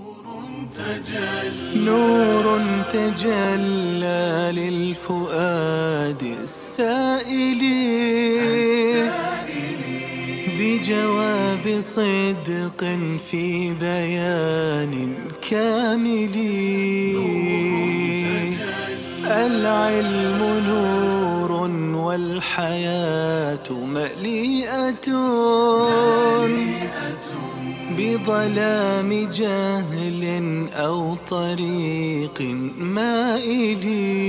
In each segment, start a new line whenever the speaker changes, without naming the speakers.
نور تجلى للفؤاد السائل بجواب صدق في بيان كامل. العلم نور والحياة مليئة بظلام جهل أو طريق مائل.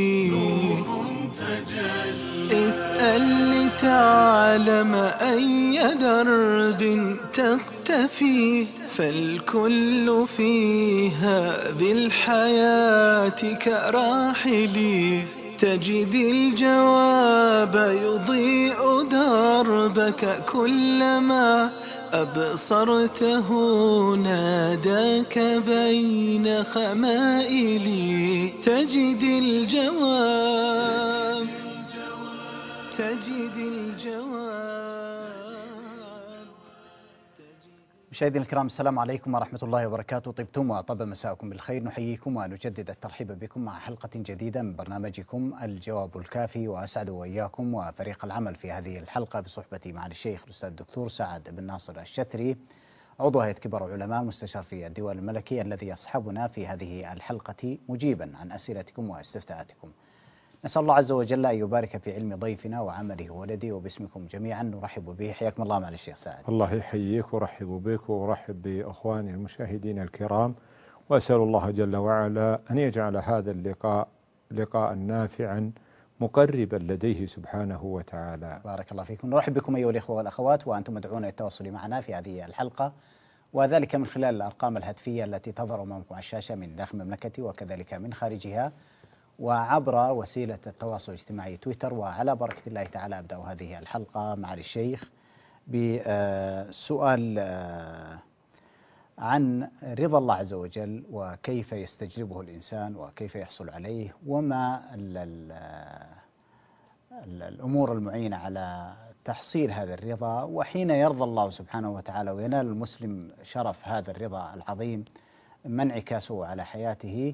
اسأل لتعلم أي درب تقتفي، فالكل فيها بالحياة كراحل. تجد الجواب يضيء دربك كلما أبصرته ناداك بين خمائل. تجد الجواب
مشاهدينا الكرام، السلام عليكم ورحمة الله وبركاته. طبتم وطاب مساءكم بالخير. نحييكم ونجدد الترحيب بكم مع حلقة جديدة من برنامجكم الجواب الكافي، وأسعد وإياكم وفريق العمل في هذه الحلقة بصحبتي مع الشيخ الأستاذ الدكتور سعد بن ناصر الشتري، عضو هيئة كبار العلماء مستشار في الديوان الملكي، الذي يصحبنا في هذه الحلقة مجيبا عن أسئلتكم واستفتاءاتكم. نسأل الله عز وجل أن يبارك في علم ضيفنا وعمله ولدي، وباسمكم جميعا نرحب به. حياكم الله مع الشيخ سعد.
الله يحييك ورحب بك ورحب بأخواني المشاهدين الكرام، وأسأل الله جل وعلا أن يجعل هذا اللقاء لقاء نافعا مقربا لديه سبحانه وتعالى.
بارك الله فيكم. نرحب بكم أيها الإخوة والأخوات، وأنتم مدعون للتواصل معنا في هذه الحلقة، وذلك من خلال الأرقام الهاتفية التي تظهر أمامكم على الشاشة من داخل المملكة وكذلك من خارجها، وعبر وسيلة التواصل الاجتماعي تويتر. وعلى بركة الله تعالى أبدأ هذه الحلقة مع الشيخ بسؤال عن رضا الله عز وجل، وكيف يستجلبه الإنسان وكيف يحصل عليه، وما الأمور المعينة على تحصيل هذا الرضا، وحين يرضى الله سبحانه وتعالى وينال المسلم شرف هذا الرضا العظيم ما انعكاسه على حياته،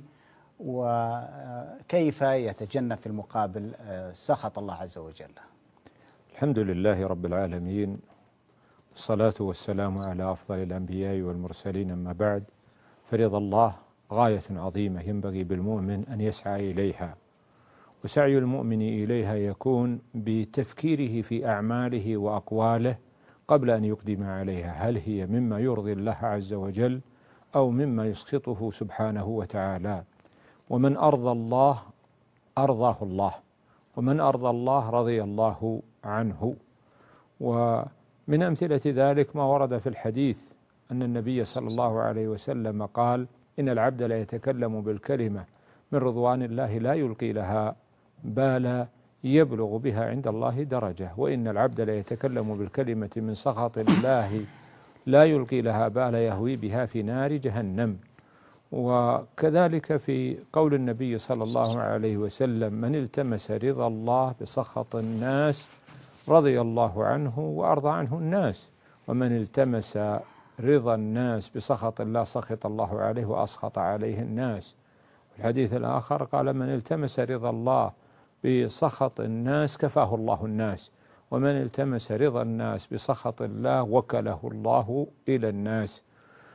وكيف يتجنب في المقابل سخط الله عز وجل.
الحمد لله رب العالمين، والصلاة والسلام على أفضل الأنبياء والمرسلين، أما بعد، فرضا الله غاية عظيمة ينبغي بالمؤمن أن يسعى إليها، وسعي المؤمن إليها يكون بتفكيره في أعماله وأقواله قبل أن يقدم عليها، هل هي مما يرضي الله عز وجل أو مما يسخطه سبحانه وتعالى. ومن أرضى الله أرضاه الله، ومن أرضى الله رضي الله عنه. ومن أمثلة ذلك ما ورد في الحديث أن النبي صلى الله عليه وسلم قال: إن العبد لا يتكلم بالكلمة من رضوان الله لا يلقي لها بالا يبلغ بها عند الله درجة، وإن العبد لا يتكلم بالكلمة من سخط الله لا يلقي لها بالا يهوي بها في نار جهنم. وكذلك في قول النبي صلى الله عليه وسلم: من التمس رضا الله بسخط الناس رضي الله عنه وأرضى عنه الناس، ومن التمس رضا الناس بسخط الله سخط الله عليه وأسخط عليه الناس. الحديث الآخر قال: من التمس رضا الله بسخط الناس كفاه الله الناس، ومن التمس رضا الناس بسخط الله وكله الله إلى الناس.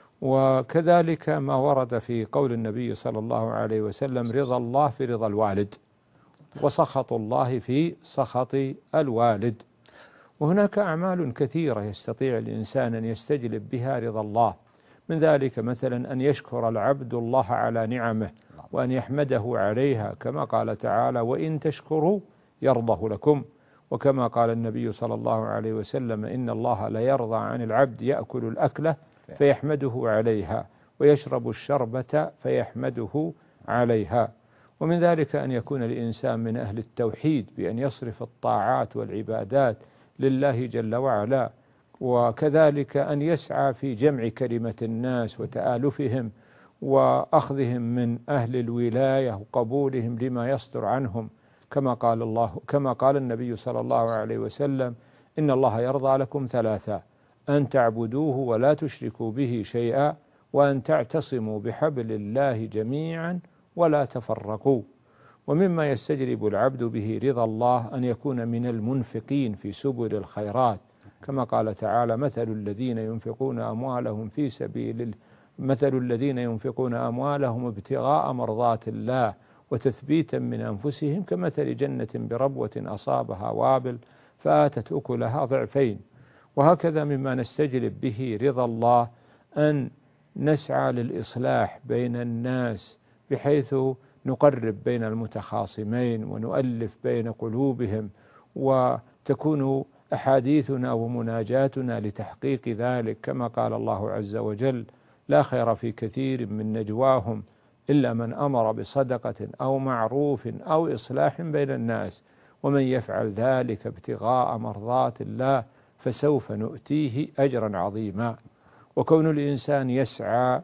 وكذلك ما ورد في قول النبي صلى الله عليه وسلم: رضا الله في رضا الوالد، وسخط الله في سخط الوالد. وهناك أعمال كثيرة يستطيع الإنسان أن يستجلب بها رضا الله، من ذلك مثلا أن يشكر العبد الله على نعمه وأن يحمده عليها، كما قال تعالى: وإن تشكروا يرضه لكم. وكما قال النبي صلى الله عليه وسلم: إن الله لا يرضى عن العبد يأكل الأكلة فيحمده عليها، ويشرب الشربة فيحمده عليها. ومن ذلك أن يكون الإنسان من أهل التوحيد بأن يصرف الطاعات والعبادات لله جل وعلا، وكذلك أن يسعى في جمع كلمة الناس وتآلفهم وأخذهم من أهل الولاية وقبولهم لما يصدر عنهم، كما قال النبي صلى الله عليه وسلم: إن الله يرضى لكم ثلاثة: أن تعبدوه ولا تشركوا به شيئا، وأن تعتصموا بحبل الله جميعا ولا تفرقوا. ومما يستجلب العبد به رضا الله أن يكون من المنفقين في سبل الخيرات، كما قال تعالى: مثل الذين ينفقون أموالهم ابتغاء مرضات الله وتثبيتا من أنفسهم كمثل جنة بربوة أصابها وابل فآتت أكلها ضعفين. وهكذا مما نستجلب به رضا الله أن نسعى للإصلاح بين الناس بحيث نقرب بين المتخاصمين ونؤلف بين قلوبهم، وتكون أحاديثنا ومناجاتنا لتحقيق ذلك، كما قال الله عز وجل: لا خير في كثير من نجواهم إلا من أمر بصدقة أو معروف أو إصلاح بين الناس، ومن يفعل ذلك ابتغاء مرضات الله فسوف نؤتيه أجرا عظيما. وكون الإنسان يسعى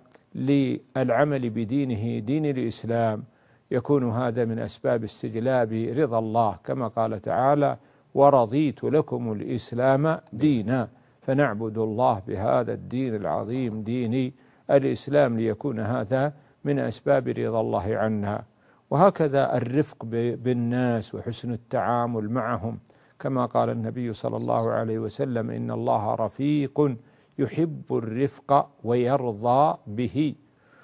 للعمل بدينه دين الإسلام يكون هذا من أسباب استجلاب رضا الله، كما قال تعالى: ورضيت لكم الإسلام دينا. فنعبد الله بهذا الدين العظيم دين الإسلام ليكون هذا من أسباب رضا الله عنا. وهكذا الرفق بالناس وحسن التعامل معهم، كما قال النبي صلى الله عليه وسلم: إن الله رفيق يحب الرفق ويرضى به.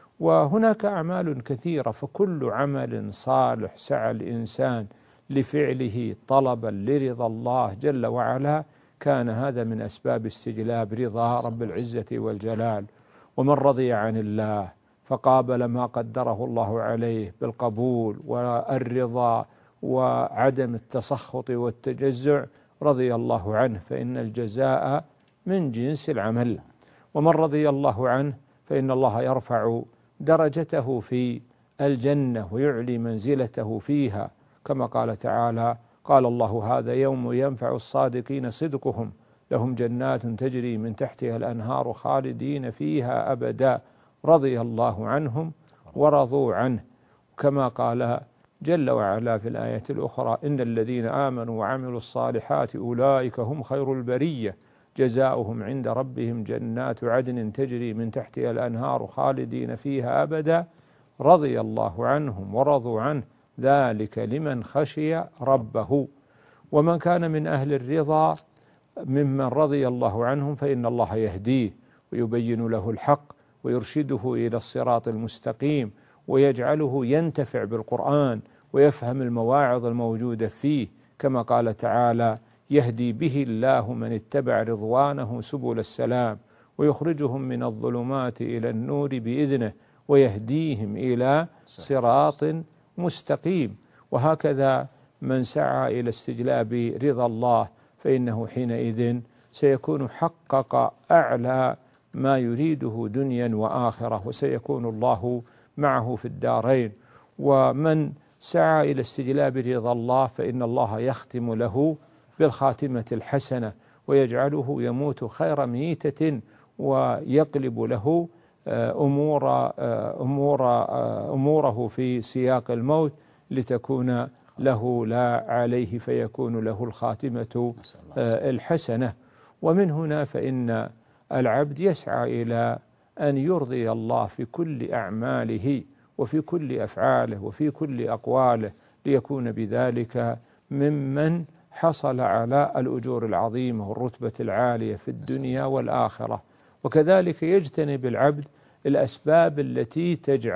وهناك أعمال كثيرة، فكل عمل صالح سعى الإنسان لفعله طلبا لرضا الله جل وعلا كان هذا من أسباب استجلاب رضا رب العزة والجلال. ومن رضي عن الله فقابل ما قدره الله عليه بالقبول والرضا وعدم التسخط والتجزع رضي الله عنه، فإن الجزاء من جنس العمل. ومن رضي الله عنه فإن الله يرفع درجته في الجنة ويعلي منزلته فيها، كما قال تعالى: قال الله: هذا يوم ينفع الصادقين صدقهم لهم جنات تجري من تحتها الأنهار خالدين فيها أبدا رضي الله عنهم ورضوا عنه. كما قال جل وعلا في الآية الأخرى: إن الذين آمنوا وعملوا الصالحات أولئك هم خير البرية جزاؤهم عند ربهم جنات عدن تجري من تحتها الأنهار خالدين فيها أبدا رضي الله عنهم ورضوا عنه ذلك لمن خشي ربه. ومن كان من أهل الرضا ممن رضي الله عنهم فإن الله يهديه ويبين له الحق ويرشده إلى الصراط المستقيم ويجعله ينتفع بالقرآن ويفهم المواعظ الموجودة فيه، كما قال تعالى: يهدي به الله من اتبع رضوانه سبل السلام ويخرجهم من الظلمات إلى النور بإذنه ويهديهم إلى صراط مستقيم. وهكذا من سعى إلى استجلاب رضا الله فإنه حينئذ سيكون حقق أعلى ما يريده دنيا وآخرة، وسيكون الله معه في الدارين. ومن سعى إلى استجلاب رضا الله فإن الله يختم له بالخاتمة الحسنة ويجعله يموت خير ميتة ويقلب له أموره في سياق الموت لتكون له لا عليه فيكون له الخاتمة الحسنة. ومن هنا فإن العبد يسعى إلى أن يرضي الله في كل أعماله وفي كل أفعاله وفي كل أقواله ليكون بذلك ممن حصل على الأجور العظيمة والرتبة العالية في الدنيا والآخرة. وكذلك يجتنب العبد الأسباب التي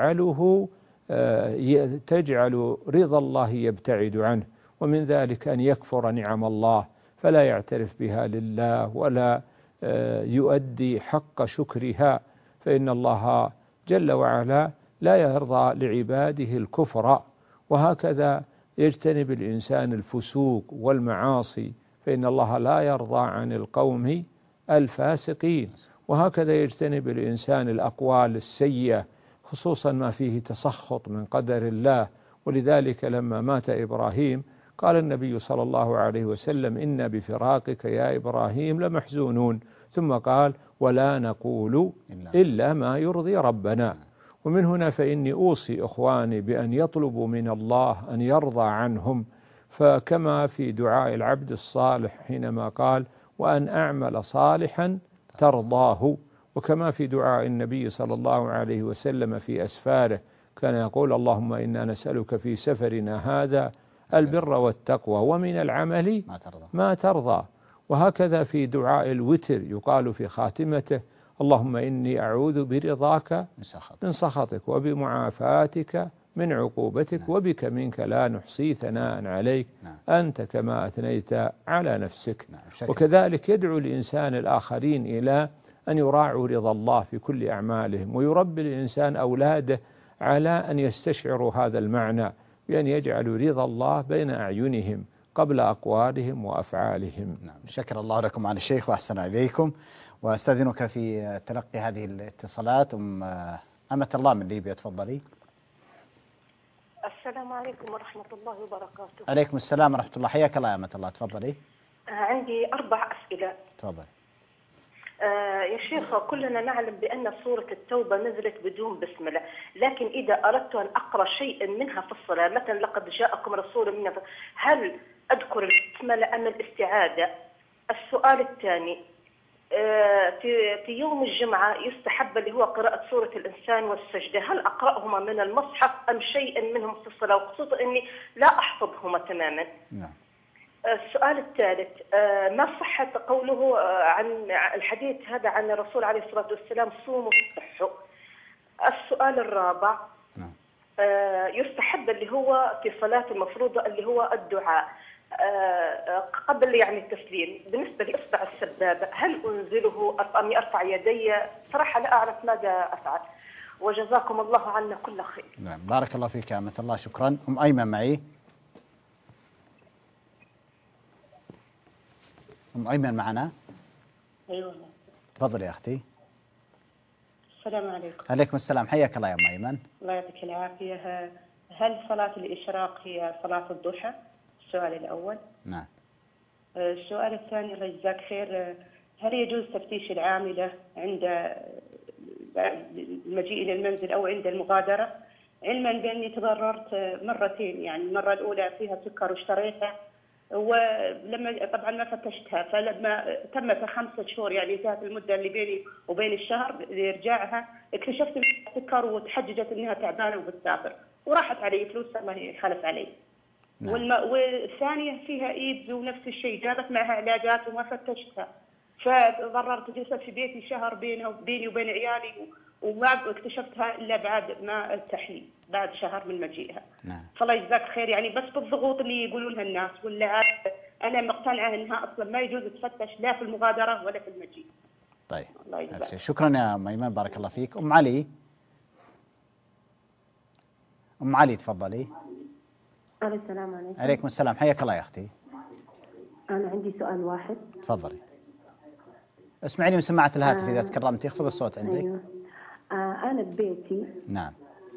تجعل رضا الله يبتعد عنه، ومن ذلك أن يكفر نعم الله فلا يعترف بها لله ولا يؤدي حق شكرها، فإن الله جل وعلا لا يرضى لعباده الكفر. وهكذا يجتنب الإنسان الفسوق والمعاصي فإن الله لا يرضى عن القوم الفاسقين. وهكذا يجتنب الإنسان الأقوال السيئة خصوصا ما فيه تسخط من قدر الله. ولذلك لما مات إبراهيم قال النبي صلى الله عليه وسلم: إنا بفراقك يا إبراهيم لمحزونون، ثم قال: ولا نقول إلا ما يرضي ربنا. ومن هنا فإني أوصي إخواني بأن يطلبوا من الله أن يرضى عنهم، فكما في دعاء العبد الصالح حينما قال: وأن أعمل صالحا ترضاه. وكما في دعاء النبي صلى الله عليه وسلم في أسفاره كان يقول اللهم إنا نسألك في سفرنا هذا البر والتقوى ومن العمل ما ترضى. وهكذا في دعاء الوتر يقال في خاتمته اللهم إني أعوذ برضاك من سخطك وبمعافاتك من عقوبتك وبك منك لا نحصي ثناء عليك أنت كما أثنيت على نفسك. وكذلك يدعو الإنسان الآخرين إلى أن يراعوا رضا الله في كل أعمالهم، ويربي الإنسان أولاده على أن يستشعروا هذا المعنى بأن يجعلوا رضا الله بين أعينهم قبل أقوالهم وأفعالهم.
شكر الله لكم عن الشيخ وأحسن إليكم. وأستأذنك في تلقي هذه الاتصالات أمة الله من ليبيا، تفضلي.
السلام عليكم ورحمة الله وبركاته.
عليكم السلام ورحمة الله، حياك الله يا أمة الله، تفضلي.
عندي 4 أسئلة.
تفضل.
يا شيخ، كلنا نعلم بأن سورة التوبة نزلت بدون بسملة، لكن إذا أردت أن أقرأ شيئا منها في الصلاة، مثلا لقد جاءكم رسول منا، هل أذكر البسملة أم الاستعاذة؟ السؤال الثاني، في يوم الجمعة يستحب اللي هو قراءة سورة الإنسان والسجدة، هل أقرأهما من المصحف أم شيئا منهم في الصلاة، وخصوصا أني لا أحفظهما تماما؟
نعم.
السؤال الثالث، ما صحة قوله عن الحديث هذا عن الرسول عليه الصلاة والسلام صوموا وصحوا؟ السؤال الرابع، يستحب اللي هو في صلاة المفروضة اللي هو الدعاء قبل يعني التسليم، بالنسبة لإصبع السبابة هل أنزله أم أرفع يدي؟ صراحة لا أعرف ماذا أفعل، وجزاكم الله عنا كل خير.
نعم، بارك الله فيك يا أمة الله، شكرا. أم أيمن معي. أم أيمن معنا؟
أيوة.
تفضل يا أختي.
السلام عليكم.
عليكم السلام، حياك الله يا أم أيمن.
الله يعطيك العافية. هل صلاة الإشراق هي صلاة الضحى؟ السؤال الأول.
نعم.
السؤال الثاني، الله يجزاك خير، هل يجوز تفتيش العاملة عند المجيء إلى المنزل أو عند المغادرة؟ علما بأني تضررت مرتين، يعني المرة الأولى فيها سكر واشتريتها، ولما طبعا ما فتشتها، فلما تمت 5 شهور يعني انتهت المدة اللي بيني وبين الشهر لإرجاعها، اكتشفت سكر وتحججت انها تعبانة وبتسافر، وراحت علي فلوس الله يخلف علي. نعم. والثانية فيها ايدز ونفس الشيء، جابت معها علاجات وما فتشتها، فضررت، جلست في بيتي شهر بيني وبين عيالي، وما اكتشفتها الا بعد ما التحليل، بعد شهر من مجيئها.
نعم.
فالله يجزاك خير، يعني بس بالضغوط اللي يقولونها الناس، ولا انا مقتنعه انها اصلا ما يجوز تفتش لا في المغادره ولا في المجيء.
طيب،
الله يجزاك.
شكرا يا ام ايمن، بارك الله فيك. ام علي. ام علي تفضلي.
السلام عليكم.
عليكم السلام، حياك الله يا اختي.
انا عندي سؤال واحد.
تفضلي. اسمعيني من سماعة الهاتف إذا تكرمتي، اخفض الصوت عندك.
أيوة. أنا ببيتي.
نعم.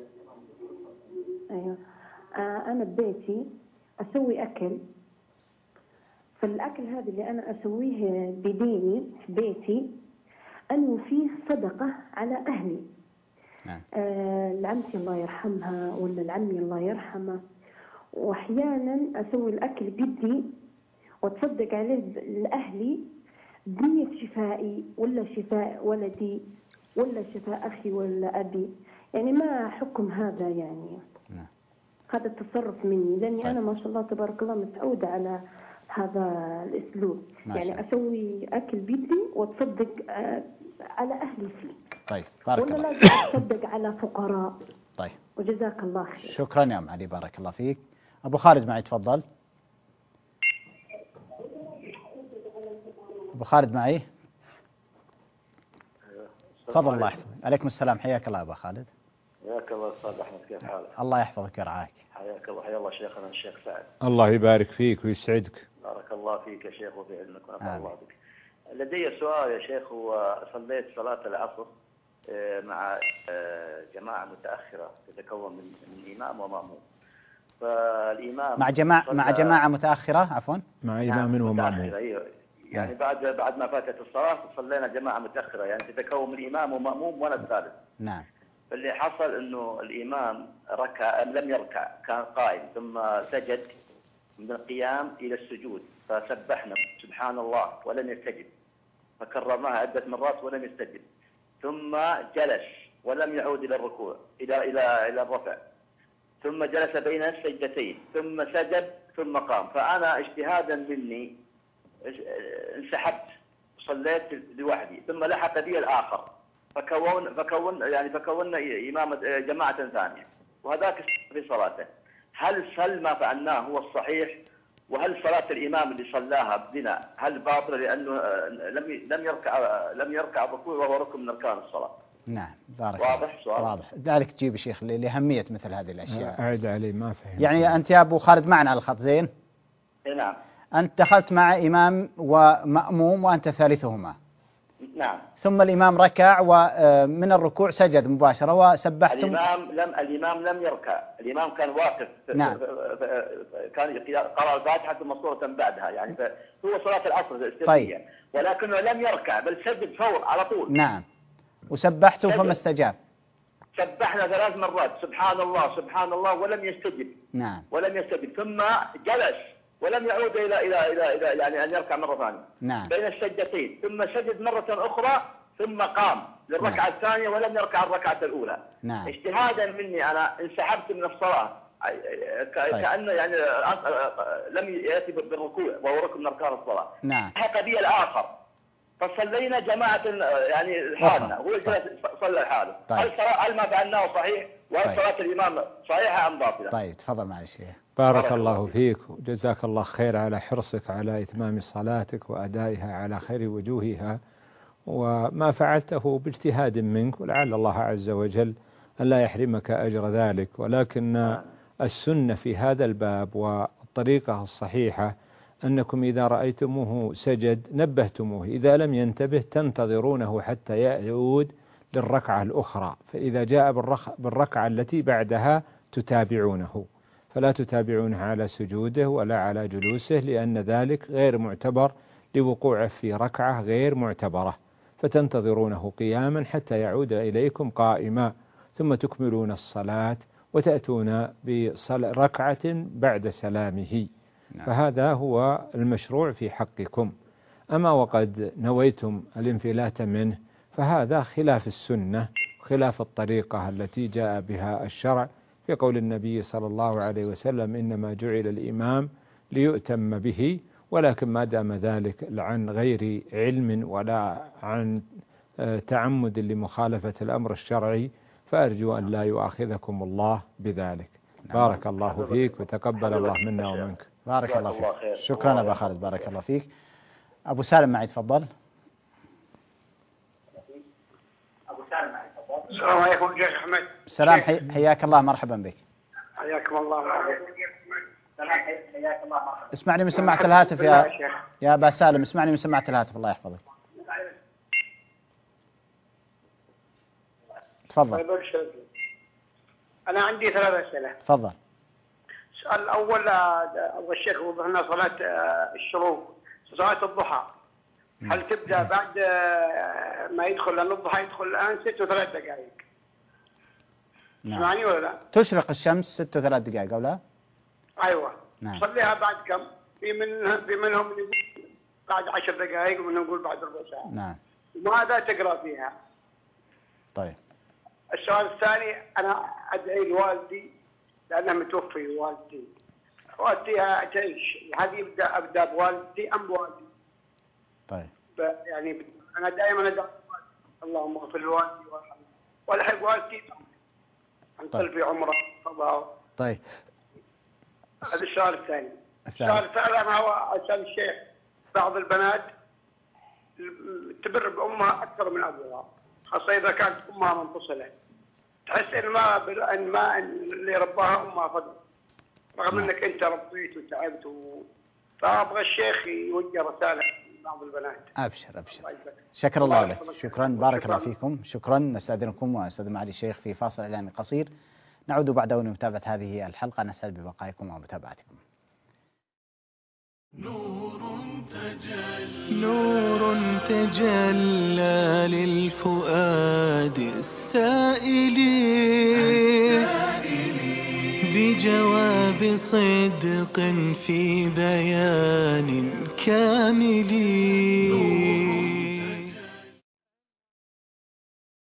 أيوة. أنا ببيتي أسوي أكل، فالأكل هذا اللي أنا أسويه بديني في بيتي أنوي فيه صدقة على أهلي.
نعم.
العمتي الله يرحمها ولا العمي الله يرحمه، وأحيانا أسوي الأكل بدي وتصدق عليه لأهلي بنية شفائي ولا شفاء ولدي ولا شفاء أخي ولا أبي، يعني ما حكم هذا يعني؟
نعم.
هذا التصرف مني، لأني
طيب.
أنا ما شاء الله تبارك الله متعودة على هذا الأسلوب، يعني أسوي أكل بيدي وتصدق على أهلي فيه.
طيب، بارك
ولا
الله.
لازم أتصدق على فقراء؟
طيب،
وجزاك الله خير.
شكرا يا أم علي، بارك الله فيك. أبو خالد معي، تفضل. أبو خالد معي. تفضل، الله يحفظك. عليكم السلام، حياك الله أبو خالد.
حياك الله أستاذ أحمد، كيف حالك؟
الله يحفظك ويرعاك.
حياك الله، حيا الله شيخنا الشيخ سعد.
الله يبارك فيك ويسعدك.
بارك الله فيك يا شيخ وفي علمك ونفع الله بك. لدي سؤال يا شيخ، وصليت صلاة العصر مع جماعة متأخرة تتكون من إمام ومأموم، فالإمام
مع جماعة متأخرة، عفوا،
مع إمام ومأموم.
أيوه، يعني بعد ما فاتت الصلاة صلينا جماعة متأخرة، يعني تتكون من إمام ومأموم وأنا الثالث.
نعم.
فاللي حصل إنه الإمام لم يركع، كان قائم ثم سجد من القيام إلى السجود، فسبحنا سبحان الله ولم يستجب، فكررناها عدة مرات ولم يستجب، ثم جلس ولم يعود إلى الركوع إلى الرفع، ثم جلس بين السجدتين ثم سجد ثم قام. فأنا اجتهادا مني انسحبت صليت لوحدي، ثم لحق بي الآخر فكونا جماعة ثانية، وهذاك في صلاته. هل ما فعلناه هو الصحيح؟ وهل صلاة الإمام اللي صلاها بنا هل باطلة لأنه لم يركع الركوع وهو ركن من أركان الصلاة؟
نعم، بارك
واضح سؤال؟
واضح. ذلك تجيب شيخ لأهمية مثل هذه الأشياء.
أعد علي ما فهم.
يعني أنت يا أبو خالد معنا على الخط زين؟
نعم.
أنت دخلت مع إمام ومأموم وأنت ثالثهما.
نعم.
ثم الإمام ركع ومن الركوع سجد مباشرة وسبحتم.
الإمام لم يركع، الإمام كان واقف.
نعم.
كان قرأ الفاتحة ثم سورة بعدها، يعني هو صلاة العصر السرية.
طيب.
ولكنه لم يركع بل سجد فور على طول.
نعم. وسبحتم فما استجاب.
سبحنا 3 مرات سبحان الله سبحان الله ولم يستجب.
نعم.
ولم يستجب، ثم جلس ولم يعود إلى يعني أن يركع مرة ثانية.
نعم.
بين السجدتين، ثم سجد مرة أخرى ثم قام للركعة الثانية ولم يركع الركعة الأولى.
نعم.
اجتهادا مني أنا انسحبت من الصلاة كأنه يعني لم يأتي بالركوع وهو ركن من أركان الصلاة.
نعم.
لحق بي الآخر فصلينا جماعة يعني حالنا، هو صلى حاله.
طيب.
هل ما فعلناه صحيح؟ وهل
طيب.
صلاة الإمام صحيحة أم باطلة؟
طيب تفضل مع الشيخ.
بارك الله فيك وجزاك الله خير على حرصك على إتمام صلاتك وأدائها على خير وجوهها، وما فعلته باجتهاد منك، ولعل الله عز وجل أن لا يحرمك أجر ذلك. ولكن السنة في هذا الباب والطريقة الصحيحة أنكم إذا رأيتموه سجد نبهتموه، إذا لم ينتبه تنتظرونه حتى يعود للركعة الأخرى، فإذا جاء بالركعة التي بعدها تتابعونه، فلا تتابعونه على سجوده ولا على جلوسه، لأن ذلك غير معتبر لوقوعه في ركعة غير معتبرة، فتنتظرونه قياما حتى يعود إليكم قائما، ثم تكملون الصلاة وتأتون بركعة بعد سلامه. فهذا هو المشروع في حقكم. أما وقد نويتم الانفلات منه فهذا خلاف السنة، خلاف الطريقة التي جاء بها الشرع، في قول النبي صلى الله عليه وسلم إنما جعل الإمام ليؤتم به. ولكن ما دام ذلك عن غير علم ولا عن تعمد لمخالفة الأمر الشرعي فأرجو أن لا يؤاخذكم الله بذلك. بارك الله فيك وتقبل الله منا ومنك.
بارك الله فيك. شكرا أبا خالد، بارك الله فيك. أبو سالم معي تفضل.
السلام عليكم شيخ أحمد.
السلام، حياك الله، مرحبا بك.
حياكم الله.
اسمعني من سماعة الهاتف يا أبا سالم، اسمعني من سماعة الهاتف، الله يحفظك. تفضل.
أنا عندي 3 أسئلة.
تفضل.
السؤال الأول أبغى الشيخ يوضح لنا صلاة الشروق، صلاة الضحى، هل تبدأ بعد ما يدخل، لأن الضحى يدخل الآن 6 و3 دقائق.
نعم.
سمعني ولا لا؟
تشرق الشمس 6 و3 دقائق أو لا؟
أيوة.
نعم.
صليها بعد كم؟ في منهم يقول بعد 10 دقائق ومنهم يقول بعد ربع ساعة.
نعم.
وماذا تقرأ فيها؟
طيب.
السؤال الثاني، أنا أدعي لوالدي لأنه متوفي، والدي تعيش، هذه أبدأ بوالدي أم بوالدي؟
طيب.
يعني أنا دائما أدعي اللهم اغفر لوالدي وارحمه والحق والدي أنقل في عمره فضاه.
طيب.
هذا السؤال الثاني. السؤال الثالث أنا هو أسأل الشيخ، بعض البنات تبر بأمها أكثر من أبوها، خاصة إذا كانت أمها منفصلة، تحس إن ما اللي رباها أمها فضل، رغم أنك أنت ربيت وتعبت فأبغى الشيخ يوجه رسالة لبعض البنات.
أبشر. شكر الله لك. شكرا، بارك الله فيكم. شكرا. نستأذنكم ونستأذن معالي الشيخ في فاصل إعلاني قصير، نعود بعده لمتابعة هذه الحلقة. نسعد ببقائكم ومتابعتكم.
نور تجلى للفؤاد السائل بجواب صدق في بيان كامل.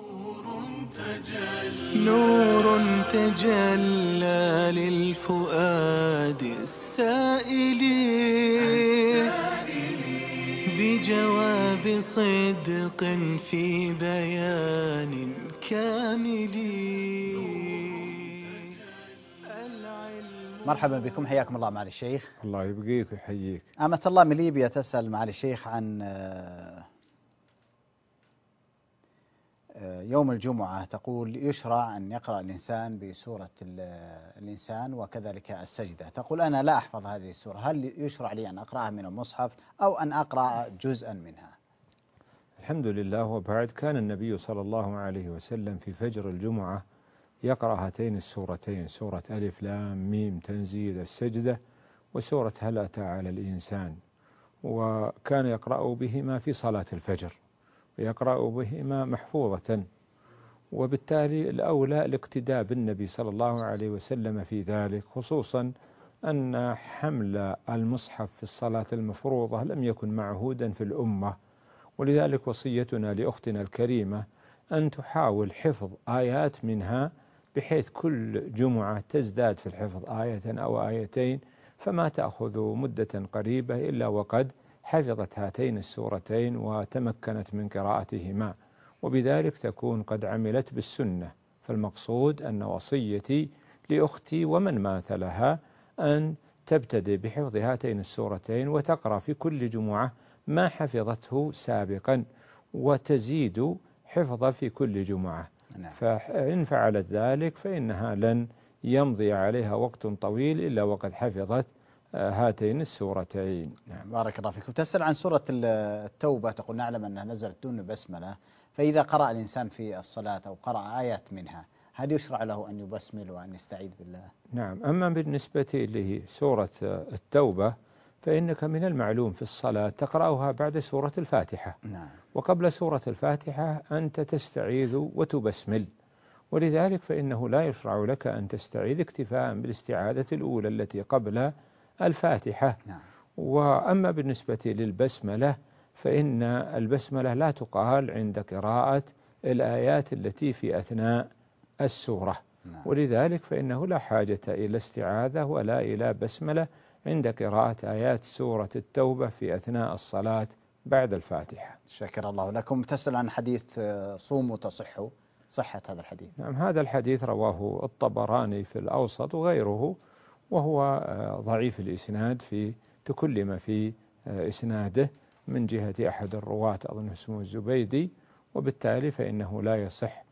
نور تجلى للفؤاد السائل بجواب صدق في بيان كامل.
مرحبا بكم، حياكم الله معالي الشيخ.
الله يبقيك ويحييك.
أمة الله من ليبيا تسأل معالي الشيخ عن يوم الجمعة، تقول يشرع أن يقرأ الإنسان بسورة الإنسان وكذلك السجدة. تقول أنا لا أحفظ هذه السورة، هل يشرع لي أن أقرأها من المصحف أو أن أقرأ جزءا منها؟
الحمد لله. وبعد كان النبي صلى الله عليه وسلم في فجر الجمعة يقرأ هاتين السورتين، سورة ألف لام ميم تنزيل السجدة، وسورة هل أتى على الإنسان، وكان يقرأ بهما في صلاة الفجر ويقرأ بهما محفوظة، وبالتالي الأولى الاقتداء بالنبي صلى الله عليه وسلم في ذلك، خصوصا أن حمل المصحف في الصلاة المفروضة لم يكن معهودا في الأمة، ولذلك وصيتنا لأختنا الكريمة أن تحاول حفظ آيات منها بحيث كل جمعة تزداد في الحفظ آية أو آيتين، فما تأخذ مدة قريبة إلا وقد حفظت هاتين السورتين وتمكنت من قراءتهما، وبذلك تكون قد عملت بالسنة. فالمقصود أن وصيتي لأختي ومن مات لها أن تبتدئ بحفظ هاتين السورتين وتقرأ في كل جمعة ما حفظته سابقا وتزيد حفظ في كل جمعة. فإن فعلت ذلك فإنها لن يمضي عليها وقت طويل إلا وقد حفظت هاتين السورتين.
بارك الله فيكم. تسأل عن سورة التوبة، تقول نعلم أنها نزلت دون بسملة، فإذا قرأ الإنسان في الصلاة أو قرأ آيات منها هل يشرع له أن يبسمل وأن يستعيذ بالله؟
نعم. أما بالنسبة لسورة التوبة فإنك من المعلوم في الصلاة تقرأها بعد سورة الفاتحة.
نعم.
وقبل سورة الفاتحة أنت تستعيذ وتبسمل، ولذلك فإنه لا يشرع لك أن تستعيذ اكتفاء بالاستعاذة الأولى التي قبل الفاتحة.
نعم.
وأما بالنسبة للبسملة فإن البسملة لا تقال عند قراءة الآيات التي في أثناء السورة.
نعم.
ولذلك فإنه لا حاجة إلى استعاذة ولا إلى بسملة عند قراءة آيات سورة التوبة في أثناء الصلاة بعد الفاتحة.
شكر الله لكم. تسأل عن حديث صوموا تصحوا، صحة هذا الحديث؟
نعم. هذا الحديث رواه الطبراني في الأوسط وغيره، وهو ضعيف الإسناد، في تكلم في إسناده من جهة أحد الرواة أظن اسمه الزبيدي، وبالتالي فإنه لا يصح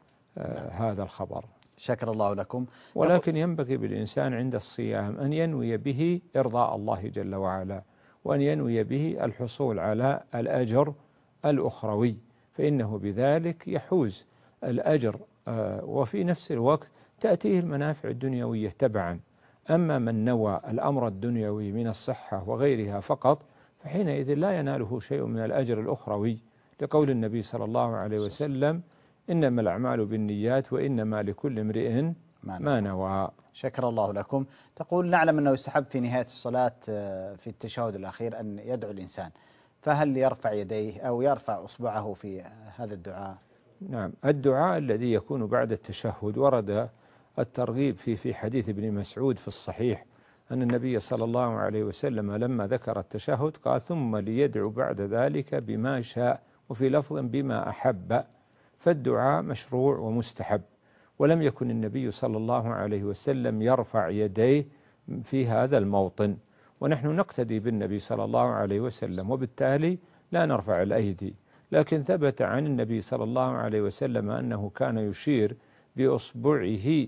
هذا الخبر.
شكر الله لكم.
ولكن ينبغي بالإنسان عند الصيام أن ينوي به إرضاء الله جل وعلا، وأن ينوي به الحصول على الأجر الأخروي، فإنه بذلك يحوز الأجر وفي نفس الوقت تأتيه المنافع الدنيوية تبعا. أما من نوى الأمر الدنيوي من الصحة وغيرها فقط فحينئذ لا يناله شيء من الأجر الأخروي، لقول النبي صلى الله عليه وسلم إنما الأعمال بالنيات وإنما لكل امرئ ما نوى.
شكر الله لكم. تقول نعلم أنه يستحب في نهاية الصلاة في التشهد الأخير أن يدعو الإنسان، فهل يرفع يديه أو يرفع أصبعه في هذا الدعاء؟
نعم. الدعاء الذي يكون بعد التشهد ورد الترغيب في حديث ابن مسعود في الصحيح أن النبي صلى الله عليه وسلم لما ذكر التشهد قال ثم ليدعو بعد ذلك بما شاء، وفي لفظ بما أحب. فالدعاء مشروع ومستحب، ولم يكن النبي صلى الله عليه وسلم يرفع يديه في هذا الموطن، ونحن نقتدي بالنبي صلى الله عليه وسلم وبالتالي لا نرفع الأيدي. لكن ثبت عن النبي صلى الله عليه وسلم أنه كان يشير بأصبعه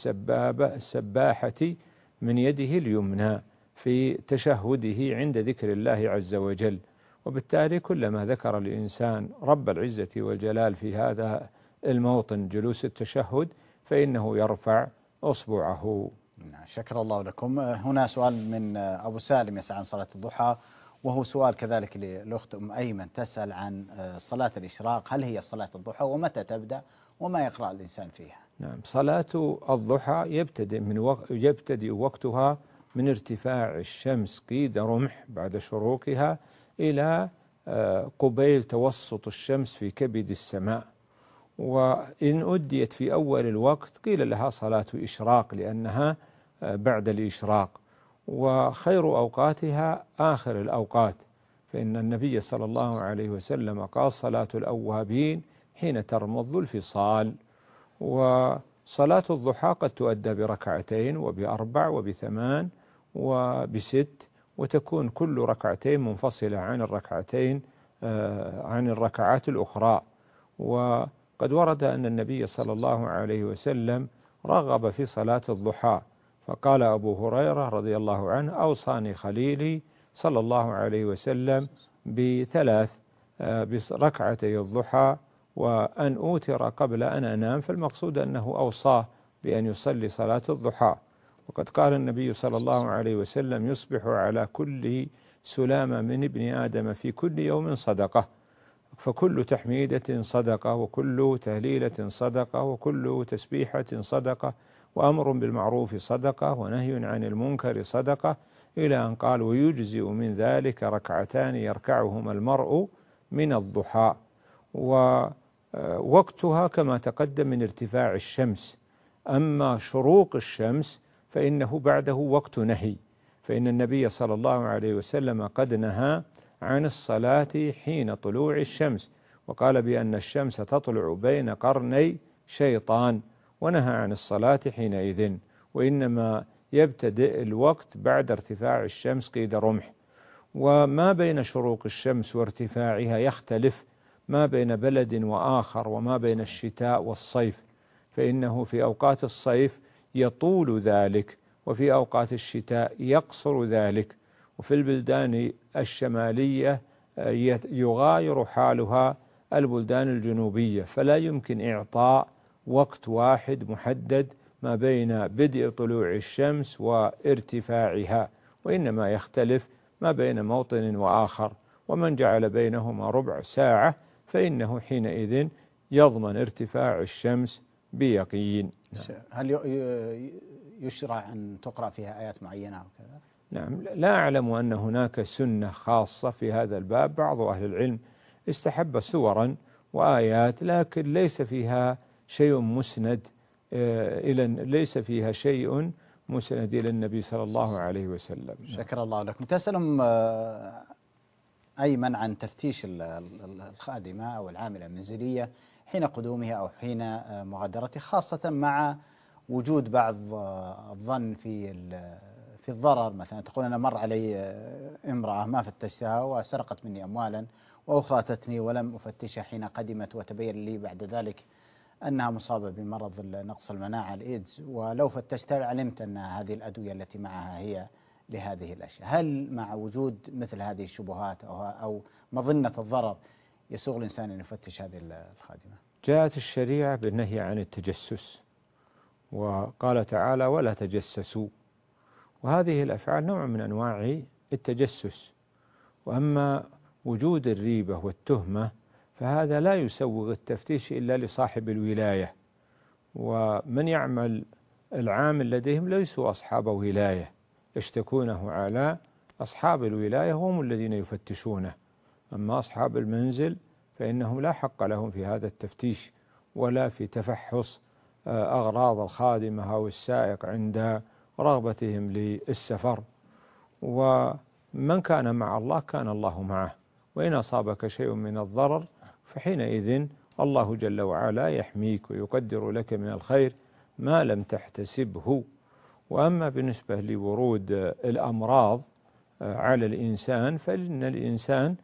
السباحة من يده اليمنى في تشهده عند ذكر الله عز وجل، وبالتالي كلما ذكر الإنسان رب العزة والجلال في هذا الموطن جلوس التشهد فإنه يرفع أصبعه.
شكر الله لكم. هنا سؤال من أبو سالم يسأل عن صلاة الضحى، وهو سؤال كذلك للأخت أم أيمن تسأل عن صلاة الإشراق، هل هي صلاة الضحى ومتى تبدأ وما يقرأ الإنسان فيها؟
نعم. صلاة الضحى يبتدئ وقتها من ارتفاع الشمس قيد رمح بعد شروقها إلى قبيل توسط الشمس في كبد السماء، وإن أديت في أول الوقت قيل لها صلاة إشراق لأنها بعد الإشراق، وخير أوقاتها آخر الأوقات، فإن النبي صلى الله عليه وسلم قال صلاة الأوابين حين ترمض الفصال. وصلاة الضحى قد تؤدى بركعتين وبأربع وبثمان وبست، وتكون كل ركعتين منفصلة عن الركعتين عن الركعات الأخرى. وقد ورد أن النبي صلى الله عليه وسلم رغب في صلاة الضحى، فقال أبو هريرة رضي الله عنه: أوصاني خليلي صلى الله عليه وسلم بثلاث، بركعتي الضحى وأن أوتر قبل أن أنام، فالمقصود أنه أوصاه بأن يصلي صلاة الضحى. وقد قال النبي صلى الله عليه وسلم: يصبح على كل سلامة من ابن آدم في كل يوم صدقة، فكل تحميدة صدقة، وكل تهليلة صدقة، وكل تسبيحة صدقة، وأمر بالمعروف صدقة، ونهي عن المنكر صدقة، إلى أن قال: ويجزئ من ذلك ركعتان يركعهما المرء من الضحى. ووقتها كما تقدم من ارتفاع الشمس. أما شروق الشمس فإنه بعده وقت نهي، فإن النبي صلى الله عليه وسلم قد نهى عن الصلاة حين طلوع الشمس، وقال بأن الشمس تطلع بين قرني شيطان، ونهى عن الصلاة حينئذ، وإنما يبتدئ الوقت بعد ارتفاع الشمس قيد رمح. وما بين شروق الشمس وارتفاعها يختلف ما بين بلد وآخر، وما بين الشتاء والصيف، فإنه في أوقات الصيف يطول ذلك، وفي أوقات الشتاء يقصر ذلك. وفي البلدان الشمالية يغاير حالها البلدان الجنوبية، فلا يمكن إعطاء وقت واحد محدد ما بين بدء طلوع الشمس وارتفاعها، وإنما يختلف ما بين موطن وآخر. ومن جعل بينهما ربع ساعة فإنه حينئذ يضمن ارتفاع الشمس بيقين.
هل يشرع أن تقرأ فيها آيات معينة أو كذا؟
نعم، لا أعلم أن هناك سنة خاصة في هذا الباب. بعض أهل العلم استحب سورا وآيات، لكن ليس فيها شيء مسند ليس فيها شيء مسند إلى النبي صلى الله عليه وسلم.
شكر الله لكم. تسألهم أيمن عن تفتيش الخادمة أو العاملة المنزلية حين قدومها أو حين مغادرته، خاصة مع وجود بعض الظن في الضرر. مثلا تقول أنا مر علي امرأة ما فتشتها وسرقت مني أموالا، وأخرى أتتني ولم أفتشها حين قدمت، وتبين لي بعد ذلك أنها مصابة بمرض نقص المناعة الإيدز، ولو فتشتها علمت أن هذه الأدوية التي معها هي لهذه الأشياء. هل مع وجود مثل هذه الشبهات أو مظنة الضرر يسوغ الإنسان أن يفتش هذه الخادمة؟
جاءت الشريعة بالنهي عن التجسس، وقال تعالى: ولا تجسسوا، وهذه الأفعال نوع من أنواع التجسس. وأما وجود الريبة والتهمة فهذا لا يسوغ التفتيش إلا لصاحب الولاية، ومن يعمل العامل لديهم ليسوا أصحاب ولاية، يشتكونه على أصحاب الولاية هم الذين يفتشونه. أما أصحاب المنزل فإنهم لا حق لهم في هذا التفتيش ولا في تفحص أغراض الخادمة أو السائق عند رغبتهم للسفر. ومن كان مع الله كان الله معه، وإن أصابك شيء من الضرر فحينئذ الله جل وعلا يحميك ويقدر لك من الخير ما لم تحتسبه. وأما بالنسبة لورود الأمراض على الإنسان فإن الإنسان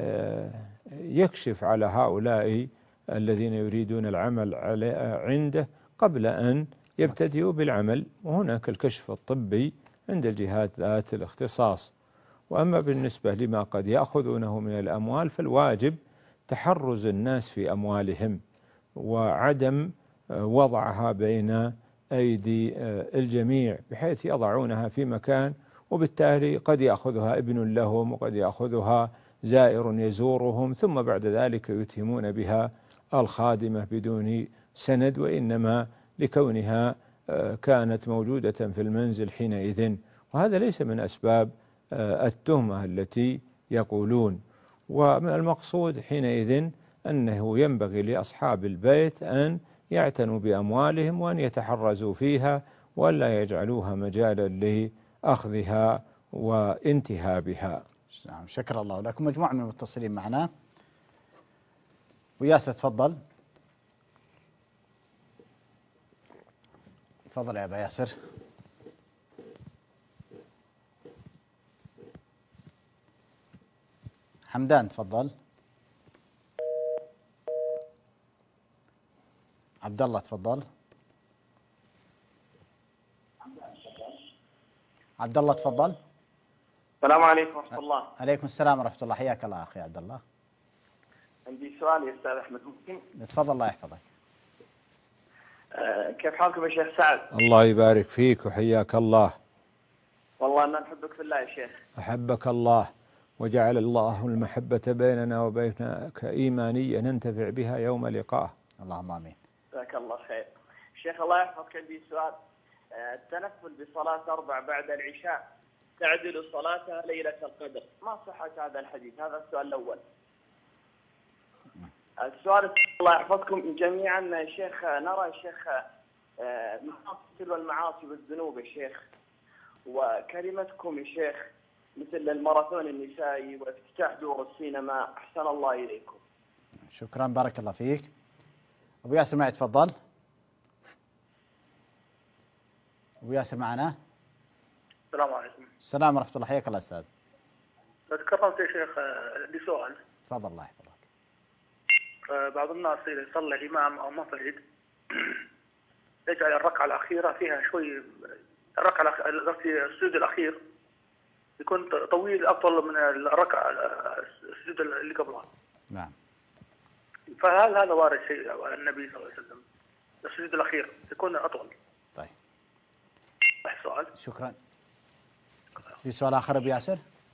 يكشف على هؤلاء الذين يريدون العمل عنده قبل أن يبتدئوا بالعمل، وهناك الكشف الطبي عند الجهات ذات الاختصاص. وأما بالنسبة لما قد يأخذونه من الأموال فالواجب تحرز الناس في أموالهم وعدم وضعها بين أيدي الجميع بحيث يضعونها في مكان، وبالتالي قد يأخذها ابن لهم وقد يأخذها زائر يزورهم، ثم بعد ذلك يتهمون بها الخادمة بدون سند، وإنما لكونها كانت موجودة في المنزل حينئذ، وهذا ليس من أسباب التهمة التي يقولون. والمقصود حينئذ أنه ينبغي لأصحاب البيت أن يعتنوا بأموالهم وأن يتحرزوا فيها ولا يجعلوها مجالا لأخذها وانتهابها.
نعم، شكر الله لكم. مجموعة من المتصلين معنا. وياسر تفضل. تفضل يا أبا ياسر. حمدان تفضل. عبد الله تفضل. عبد الله تفضل.
السلام عليكم ورحمة الله.
عليكم السلام ورحمة الله، حياك الله أخي عبد الله.
عندي سؤال يا أستاذ أحمد ممكن؟
تفضل الله يحفظك.
كيف حالكم يا شيخ سعد؟
الله يبارك فيك وحياك الله.
والله أنا نحبك في الله يا شيخ.
أحبك الله وجعل الله المحبة بيننا وبينك إيمانية ننتفع بها يوم لقائه.
اللهم آمين.
جزاك الله خير. شيخ الله يحفظك، عندي سؤال. التنفل بصلاة 4 بعد العشاء تعدل صلاتها ليلة القدر، ما صحة هذا الحديث؟ هذا السؤال الأول. السؤال الله يحفظكم جميعا يا شيخ، نرى يا شيخ مثل المعاصي والذنوب يا شيخ، وكلمتكم يا شيخ مثل الماراثون النسائي وافتتاح دور السينما، أحسن الله إليكم.
شكرا، بارك الله فيك. أبو ياسر معي تفضل. أبو ياسر معنا.
السلام عليكم.
السلام ورحمة الله، حياك الله أستاذ.
تكرمت يا شيخ بسؤال.
تفضل الله يحفظك.
بعض الناس إذا يصلي إمام أو منفرد يجعل الركعة الأخيرة فيها شوي، السجود الأخير يكون طويل أطول من الركعة السجود اللي قبلها.
نعم.
فهل هذا وارد شيء عن النبي صلى الله عليه وسلم؟ السجود الأخير يكون أطول.
طيب.
سؤال.
شكرا. في سؤال آخر أبو ياسر؟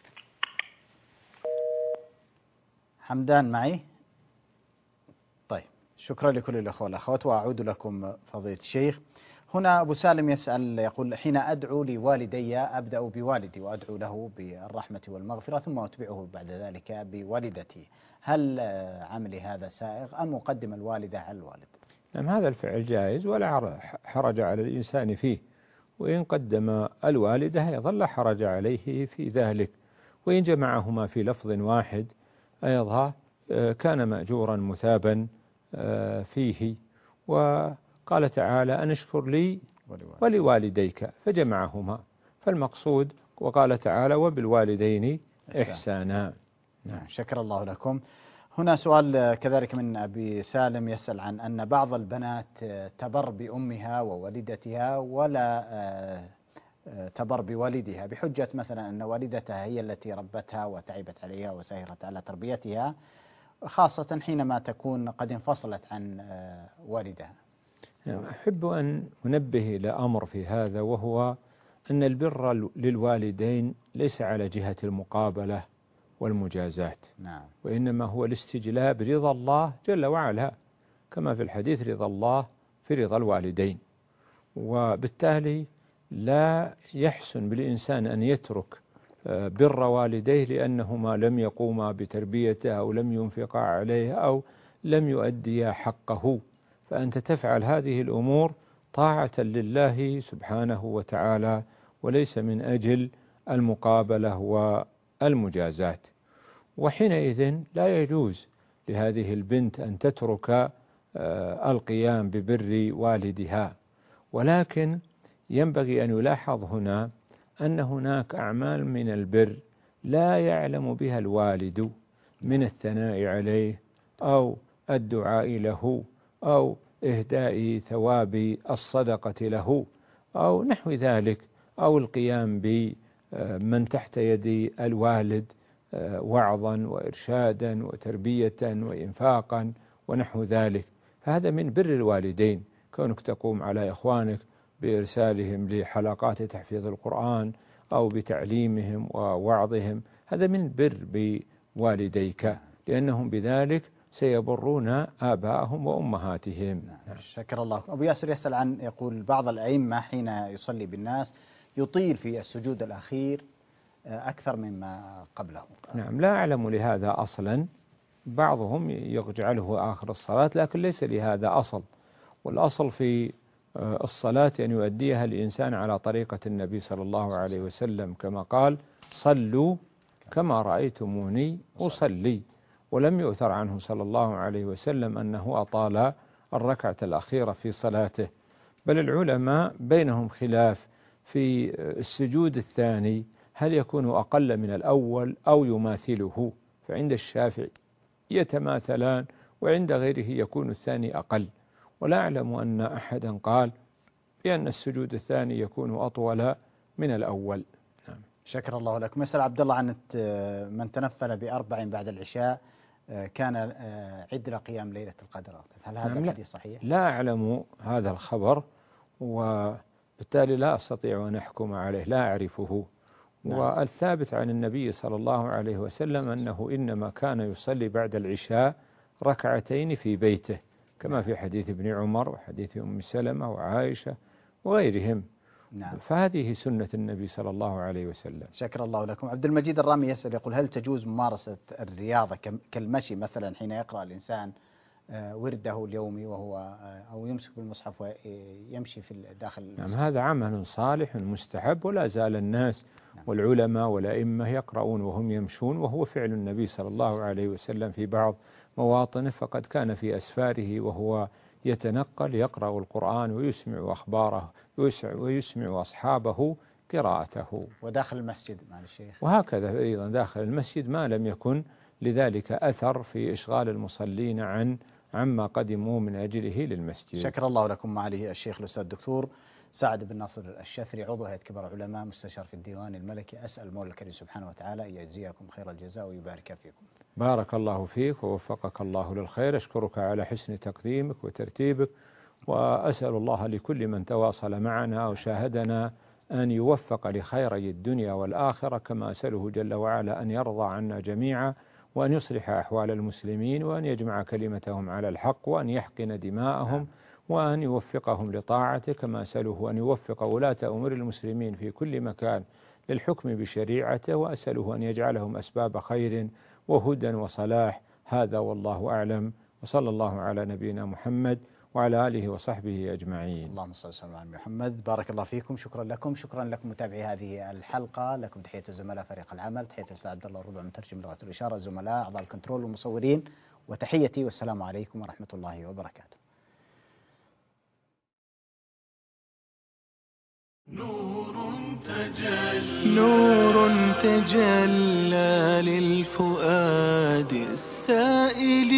حمدان معي؟ طيب، شكرا لكل الأخوة والأخوات، وأعود لكم فضيلة الشيخ. هنا أبو سالم يسأل يقول: حين أدعو لوالدي أبدأ بوالدي وأدعو له بالرحمة والمغفرة ثم أتبعه بعد ذلك بوالدتي، هل عملي هذا سائغ أم أقدم الوالدة على الوالد؟
نعم، هذا الفعل جائز ولا حرج على الإنسان فيه، وإن قدم الوالدة أيضا لا حرج عليه في ذلك، وإن جمعهما في لفظ واحد أيضا كان مأجورا مثابا فيه. وقال تعالى: أن اشكر لي ولوالديك، فجمعهما، فالمقصود وقال تعالى: وبالوالدين إحسانا.
نعم، شكر الله لكم. هنا سؤال كذلك من أبي سالم يسأل عن أن بعض البنات تبر بأمها ووالدتها ولا تبر بوالدها، بحجة مثلا أن والدتها هي التي ربتها وتعبت عليها وسهرت على تربيتها، خاصة حينما تكون قد انفصلت عن والدها.
أحب أن أنبه إلى أمر في هذا، وهو أن البر للوالدين ليس على جهة المقابلة والمجازات.
نعم.
وإنما هو الاستجلاب رضا الله جل وعلا، كما في الحديث: رضا الله في رضا الوالدين. وبالتالي لا يحسن بالإنسان أن يترك بر والديه لأنهما لم يقوما بتربيته أو لم ينفقا عليه أو لم يؤديا حقه، فأنت تفعل هذه الأمور طاعة لله سبحانه وتعالى وليس من أجل المقابلة والمجازات. وحينئذ لا يجوز لهذه البنت أن تترك القيام ببر والدها، ولكن ينبغي أن يلاحظ هنا أن هناك أعمال من البر لا يعلم بها الوالد من الثناء عليه أو الدعاء له أو إهداء ثواب الصدقة له أو نحو ذلك، أو القيام بمن تحت يد الوالد وعظا وإرشادا وتربية وإنفاقا ونحو ذلك. فهذا من بر الوالدين، كونك تقوم على إخوانك بإرسالهم لحلقات تحفيظ القرآن أو بتعليمهم ووعظهم، هذا من بر بوالديك، لأنهم بذلك سيبرون آباءهم وأمهاتهم.
شكر الله. أبو ياسر يسأل عن، يقول: بعض الأئمة حين يصلي بالناس يطيل في السجود الأخير أكثر مما قبله.
نعم، لا أعلم لهذا أصلا، بعضهم يجعله آخر الصلاة، لكن ليس لهذا أصل، والأصل في الصلاة أن يؤديها الإنسان على طريقة النبي صلى الله عليه وسلم، كما قال صلوا كما رأيتموني أصلي، ولم يؤثر عنه صلى الله عليه وسلم أنه أطال الركعة الأخيرة في صلاته. بل العلماء بينهم خلاف في السجود الثاني، هل يكون أقل من الأول أو يماثله؟ فعند الشافعي يتماثلان، وعند غيره يكون الثاني أقل، ولا أعلم أن أحدا قال بأن السجود الثاني يكون أطول من الأول.
نعم. شكر الله لك. مسألة عبد الله عن من تنفل ب4 بعد العشاء كان عدل قيام ليلة القدر، هل هذا الحديث صحيح؟
لا أعلم هذا الخبر، وبالتالي لا أستطيع أن أحكم عليه، لا أعرفه. نعم. والثابت عن النبي صلى الله عليه وسلم أنه إنما كان يصلي بعد العشاء ركعتين في بيته، كما في حديث ابن عمر وحديث أم سلمة وعائشة وغيرهم.
نعم.
فهذه سنة النبي صلى الله عليه وسلم.
شكر الله لكم. عبد المجيد الرامي يسأل يقول هل تجوز ممارسة الرياضة كالمشي مثلا حين يقرأ الإنسان ورده اليومي وهو أو يمسك بالمصحف ويمشي في داخل المصحف؟
نعم، هذا عمل صالح مستحب، ولا زال الناس والعلماء والأئمة يقرؤون وهم يمشون، وهو فعل النبي صلى الله عليه وسلم في بعض مواطنه، فقد كان في أسفاره وهو يتنقل يقرأ القرآن ويسمع أخباره ويسمع أصحابه قراءته.
وداخل المسجد مع الشيخ،
وهكذا أيضا داخل المسجد، ما لم يكن لذلك أثر في إشغال المصلين عما قدموا من أجله للمسجد.
شكر الله لكم. معالي الشيخ الأستاذ الدكتور سعد بن ناصر الشافري، عضو هيئة كبار العلماء، مستشار في الديوان الملكي، أسأل المولى الكريم سبحانه وتعالى أن يجزيكم خير الجزاء ويبارك فيكم.
بارك الله فيك ووفقك الله للخير. أشكرك على حسن تقديمك وترتيبك، وأسأل الله لكل من تواصل معنا أو شاهدنا أن يوفق لخيري الدنيا والآخرة، كما أسأله جل وعلا أن يرضى عنا جميعا، وأن يصلح أحوال المسلمين، وأن يجمع كلمتهم على الحق، وأن يحقن دماءهم، وأن يوفقهم لطاعته، كما أسأله أن يوفق ولاة أمور المسلمين في كل مكان للحكم بشريعته، وأسأله أن يجعلهم أسباب خير وهدى وصلاح. هذا والله أعلم، وصلى الله على نبينا محمد وعلى آله وصحبه أجمعين.
اللهم صل وسلم على محمد. بارك الله فيكم. شكرا لكم. شكرا لكم متابعي هذه الحلقة. لكم تحية الزملاء فريق العمل، تحية الأستاذ عبد الله الربع مترجم لغة الإشارة، الزملاء أعضاء الكنترول والمصورين، وتحيتي والسلام عليكم ورحمة الله وبركاته.
نور تجلى للفؤاد السائل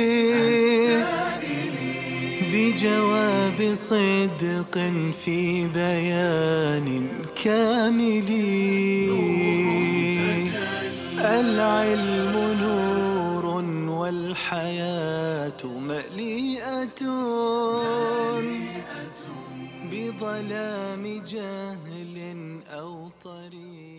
بجواب صدق في بيان كامل. العلم نور والحياة مليئة بظلام جهل أو طريق.